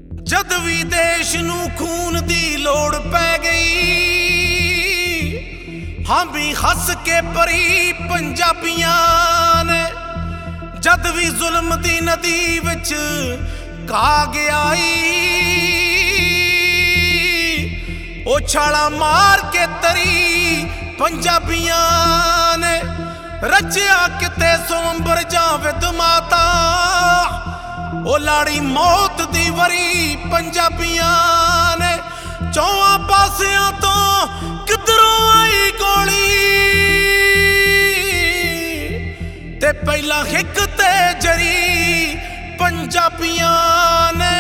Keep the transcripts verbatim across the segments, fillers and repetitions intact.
जद भी देश नू खून दी लोड़ पै गई, हामी हस के परी पंजाबियां ने। जद भी जुल्म दी नदी विच काग आई, ओ छाला मार के तरी पंजाबियां ने। रचिया किते सोंबर जावेद माता, ओ लाड़ी मौत दी वरी पंजाबियां ने। चौहां पासियां तो किधरों आई गोली, ते पहला हिक ते जरी पंजाबियां ने।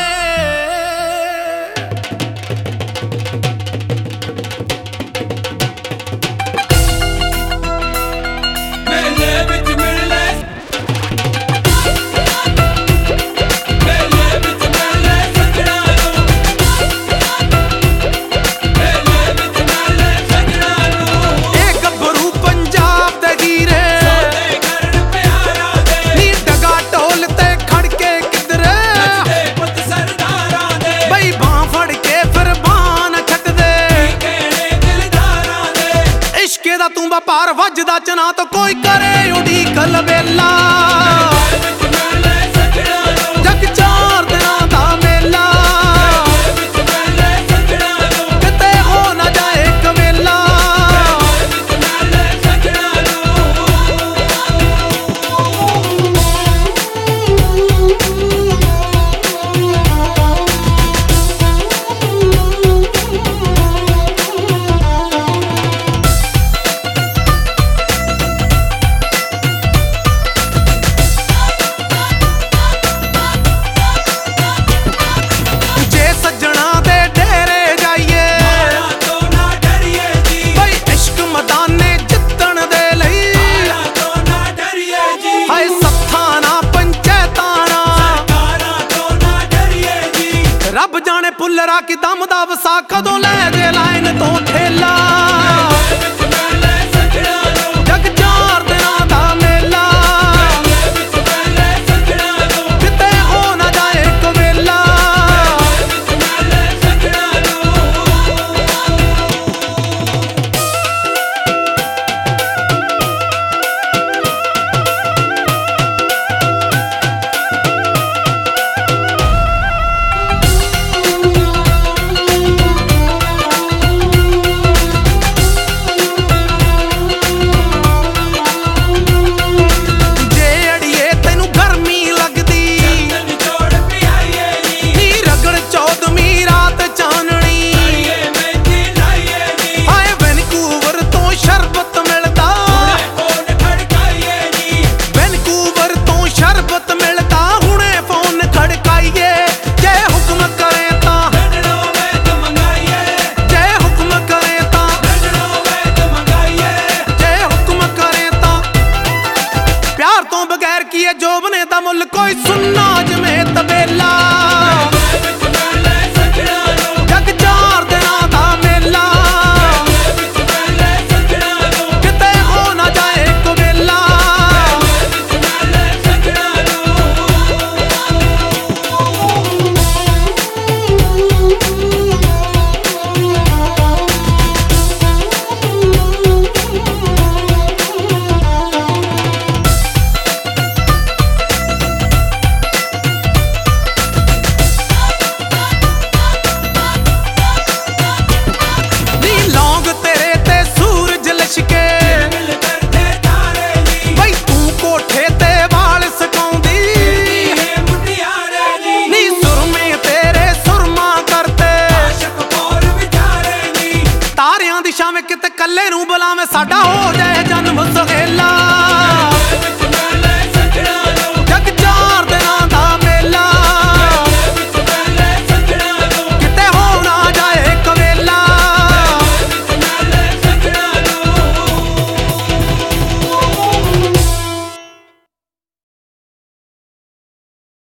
तू व्यापार वजदा चना तो कोई करे उड़ीक लबेला। जग चार दिना दा मेला, किते हो ना जाए कवेला। रब जाने पुलरा की दम दा वसा कदों लै जे लाइन तो ठेला। जग चार दिना दा मेला, किते हो ना जाए कवेला। जोबने दा मुल कोई सुनना जिवें तबेला। जग चार दिना दा मेला, किते हो ना जाए कवेला। किते कल्ले नूं बुलावे साडा हो जाए जन्म सहेला।